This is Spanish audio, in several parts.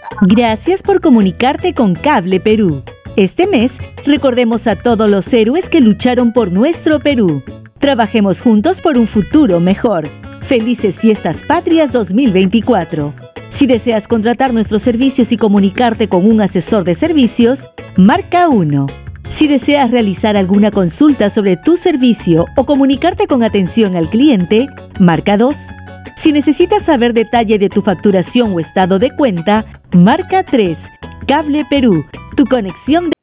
Gracias por comunicarte con Cable Perú. Este mes, recordemos a todos los héroes que lucharon por nuestro Perú. Trabajemos juntos por un futuro mejor. Felices Fiestas Patrias 2024. Si deseas contratar nuestros servicios y comunicarte con un asesor de servicios, marca 1. Si deseas realizar alguna consulta sobre tu servicio o comunicarte con atención al cliente, marca 2. Si necesitas saber detalle de tu facturación o estado de cuenta, marca 3. Cable Perú, tu conexión de...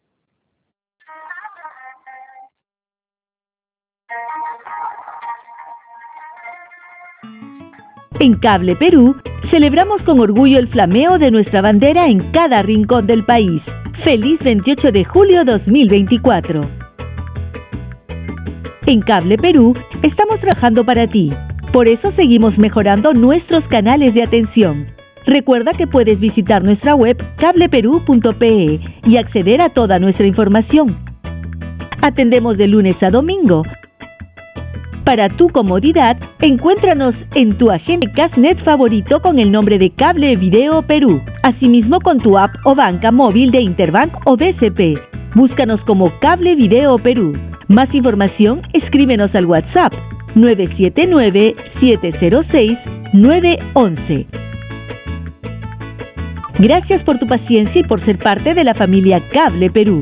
En Cable Perú, celebramos con orgullo el flameo de nuestra bandera en cada rincón del país. ¡Feliz 28 de julio 2024! En Cable Perú, estamos trabajando para ti. Por eso seguimos mejorando nuestros canales de atención. Recuerda que puedes visitar nuestra web cableperú.pe y acceder a toda nuestra información. Atendemos de lunes a domingo. Para tu comodidad, encuéntranos en tu agente Cashnet favorito con el nombre de Cable Video Perú. Asimismo con tu app o banca móvil de Interbank o BCP. Búscanos como Cable Video Perú. Más información, escríbenos al WhatsApp 979-706-911. Gracias por tu paciencia y por ser parte de la familia Cable Perú.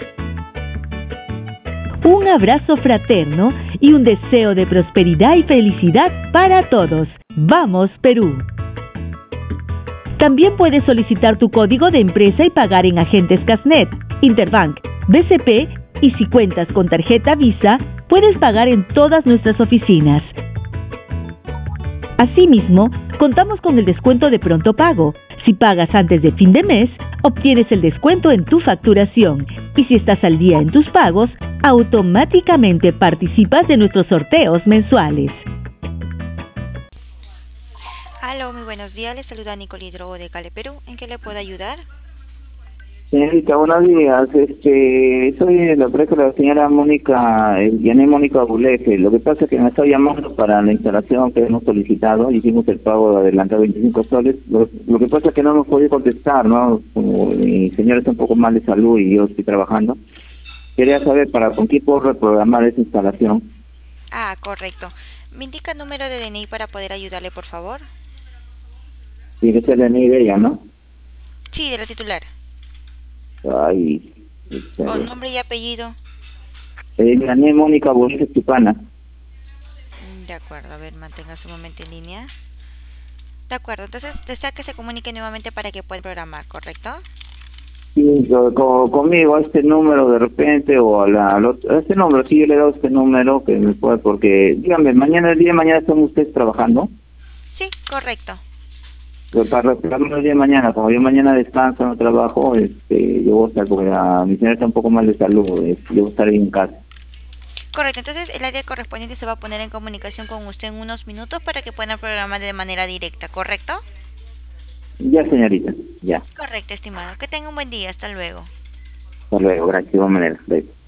Un abrazo fraterno y un deseo de prosperidad y felicidad para todos. ¡Vamos, Perú! También puedes solicitar tu código de empresa y pagar en agentes Cashnet, Interbank, BCP y si cuentas con tarjeta Visa, puedes pagar en todas nuestras oficinas. Asimismo, contamos con el descuento de pronto pago. Si pagas antes de fin de mes, obtienes el descuento en tu facturación. Y si estás al día en tus pagos, automáticamente participas de nuestros sorteos mensuales. Aló, muy buenos días. Les saluda Nicole Hidrogo de Cable Perú. ¿En qué le puedo ayudar? Señorita, buenos días. Soy de la empresa de la señora Mónica, Yané Mónica Buleje. Lo que pasa es que me está llamando para la instalación que hemos solicitado. Hicimos el pago de adelantado 25 soles. Lo que pasa es que no hemos podido contestar, ¿no? Como mi señora está un poco mal de salud y yo estoy trabajando. Quería saber con quién puedo reprogramar esa instalación. Ah, correcto. ¿Me indica el número de DNI para poder ayudarle, por favor? Tiene que ser de DNI de ella, ¿no? Sí, de la titular. Ay. ¿O nombre y apellido? Yané Mónica Buleje Tupana. De acuerdo, a ver, manténgase un momento en línea. De acuerdo, entonces desea que se comunique nuevamente para que pueda programar, ¿correcto? Sí, conmigo a este número de repente o a este número, sí, yo le he dado este número que me puede, porque, dígame, el día de mañana están ustedes trabajando. Sí, correcto. Pero para recuperarme el día de mañana, como yo mañana descanso, no trabajo, yo voy a estar, porque mi señora está un poco mal de salud, yo voy a estar ahí en casa. Correcto, entonces el área correspondiente se va a poner en comunicación con usted en unos minutos para que puedan programar de manera directa, ¿correcto? Ya, señorita, ya. Correcto, estimado. Que tenga un buen día. Hasta luego. Hasta luego, gracias, de igual manera.